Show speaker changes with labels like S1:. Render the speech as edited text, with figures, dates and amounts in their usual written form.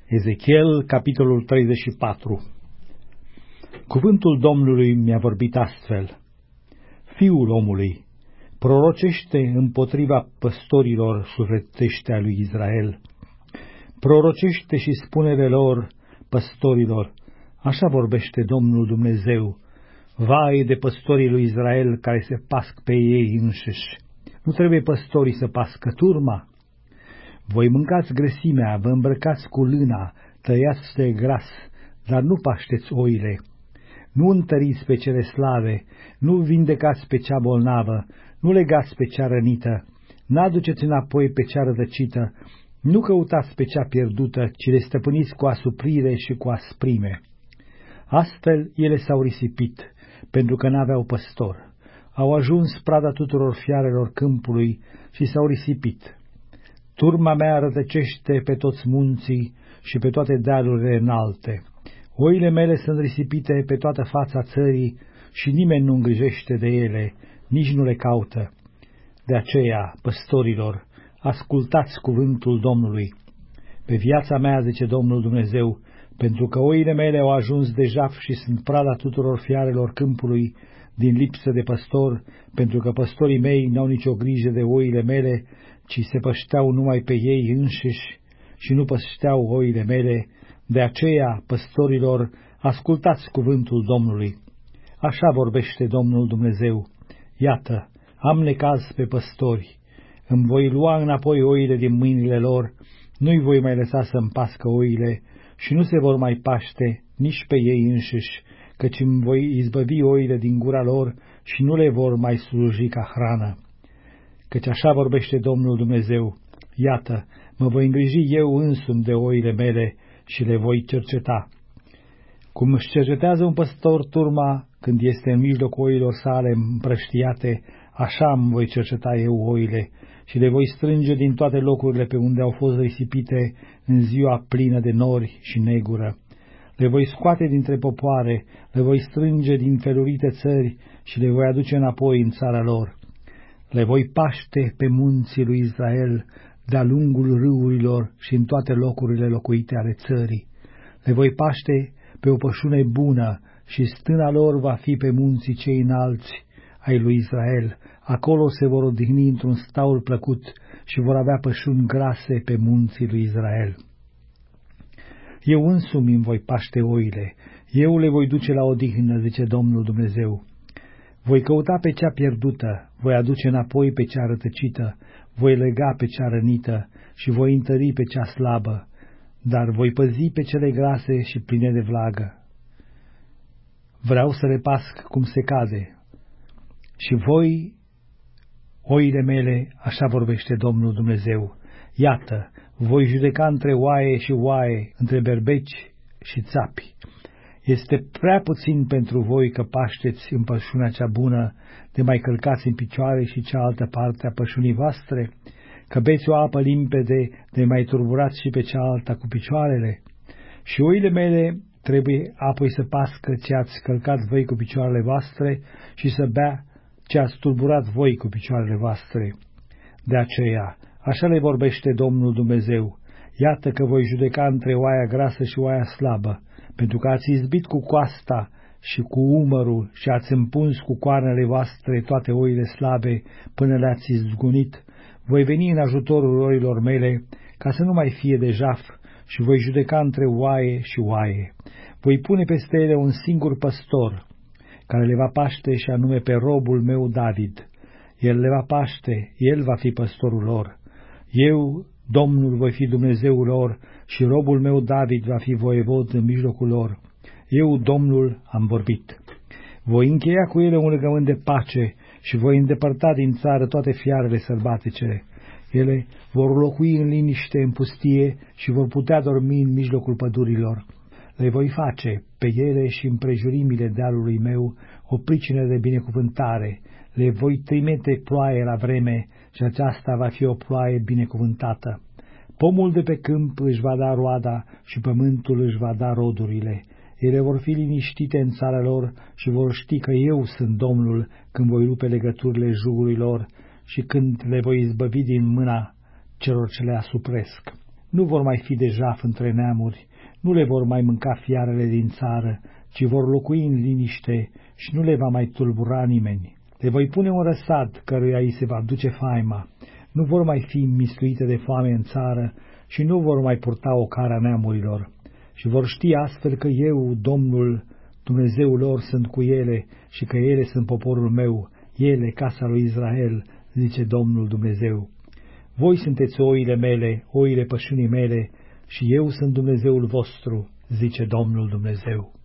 S1: Ezechiel, capitolul 34. Cuvântul Domnului mi-a vorbit astfel: Fiul omului, prorocește împotriva păstorilor șuretește a lui Israel. Prorocește și spune-le lor, păstorilor, așa vorbește Domnul Dumnezeu: vai de păstorii lui Israel care se pasc pe ei înșiși. Nu trebuie păstorii să pască turma? Voi mâncați grăsimea, vă îmbrăcați cu lâna, tăiați de gras, dar nu pașteți oile. Nu întăriți pe cele slabe, nu vindecați pe cea bolnavă, nu legați pe cea rănită, n-aduceți înapoi pe cea rătăcită, nu căutați pe cea pierdută, ci le stăpâniți cu asuprire și cu asprime. Astfel ele s-au risipit, pentru că n-aveau păstor. Au ajuns prada tuturor fiarelor câmpului și s-au risipit. Turma mea rătăcește pe toți munții și pe toate dealurile înalte. Oile mele sunt risipite pe toată fața țării și nimeni nu îngrijește de ele, nici nu le caută. De aceea, păstorilor, ascultați cuvântul Domnului. Pe viața mea, zice Domnul Dumnezeu, pentru că oile mele au ajuns de jaf și sunt prada tuturor fiarelor câmpului din lipsă de păstor, pentru că păstorii mei n-au nicio grijă de oile mele, ci se pășteau numai pe ei înșiși și nu pășteau oile mele. De aceea, păstorilor, ascultați cuvântul Domnului. Așa vorbește Domnul Dumnezeu: iată, am necaz pe păstori, îmi voi lua înapoi oile din mâinile lor, nu-i voi mai lăsa să-mi pască oile și nu se vor mai paște nici pe ei înșiși, căci îmi voi izbăvi oile din gura lor și nu le vor mai sluji ca hrană. Căci așa vorbește Domnul Dumnezeu: iată, mă voi îngriji eu însumi de oile mele și le voi cerceta. Cum își cercetează un păstor turma când este în mijlocul oilor sale împrăștiate, așa îmi voi cerceta eu oile și le voi strânge din toate locurile pe unde au fost risipite în ziua plină de nori și negură. Le voi scoate dintre popoare, le voi strânge din felurite țări și le voi aduce înapoi în țara lor. Le voi paște pe munții lui Israel, de-a lungul râurilor și în toate locurile locuite ale țării. Le voi paște pe o pășune bună și stâna lor va fi pe munții cei înalți ai lui Israel. Acolo se vor odihni într-un staul plăcut și vor avea pășuni grase pe munții lui Israel. Eu însumi îmi voi paște oile, eu le voi duce la odihnă, zice Domnul Dumnezeu. Voi căuta pe cea pierdută, voi aduce înapoi pe cea rătăcită, voi lega pe cea rănită și voi întări pe cea slabă, dar voi păzi pe cele grase și pline de vlagă. Vreau să le pasc cum se cade. Și voi, oile mele, așa vorbește Domnul Dumnezeu: iată, voi judeca între oaie și oaie, între berbeci și țapi. Este prea puțin pentru voi că pașteți în pășunea cea bună, de mai călcați în picioare și cealaltă parte a pășunii voastre, că beți o apă limpede, de mai turburați și pe cealaltă cu picioarele. Și oile mele trebuie apoi să pască ce ați călcat voi cu picioarele voastre și să bea ce ați turburat voi cu picioarele voastre. De aceea, așa le vorbește Domnul Dumnezeu: iată că voi judeca între oaia grasă și oaia slabă, pentru că ați izbit cu coasta și cu umărul și ați împuns cu coarnele voastre toate oile slabe până le-ați izgunit. Voi veni în ajutorul oilor mele, ca să nu mai fie de jaf, și voi judeca între oaie și oaie. Voi pune peste ele un singur păstor, care le va paște, și anume pe robul meu David. El le va paște, el va fi păstorul lor. Eu, Domnul, voi fi Dumnezeul lor și robul meu David va fi voievod în mijlocul lor. Eu, Domnul, am vorbit. Voi încheia cu ele un legământ de pace și voi îndepărta din țară toate fiarele sălbatice. Ele vor locui în liniște în pustie și vor putea dormi în mijlocul pădurilor. Le voi face pe ele și împrejurimile dealului meu o pricină de binecuvântare. Le voi trimite ploaie la vreme și aceasta va fi o ploaie binecuvântată. Pomul de pe câmp își va da roada și pământul își va da rodurile. Ele vor fi liniștite în țara lor și vor ști că eu sunt Domnul când voi rupe legăturile jugurilor și când le voi izbăvi din mâna celor ce le asupresc. Nu vor mai fi de jaf între neamuri, nu le vor mai mânca fiarele din țară, ci vor locui în liniște și nu le va mai tulbura nimeni. Le voi pune un răsad căruia îi se va duce faima, nu vor mai fi mistuite de foame în țară și nu vor mai purta ocara neamurilor. Și vor ști astfel că eu, Domnul, Dumnezeul lor, sunt cu ele și că ele sunt poporul meu, ele, casa lui Israel, zice Domnul Dumnezeu. Voi sunteți oile mele, oile pășunii mele, și eu sunt Dumnezeul vostru, zice Domnul Dumnezeu.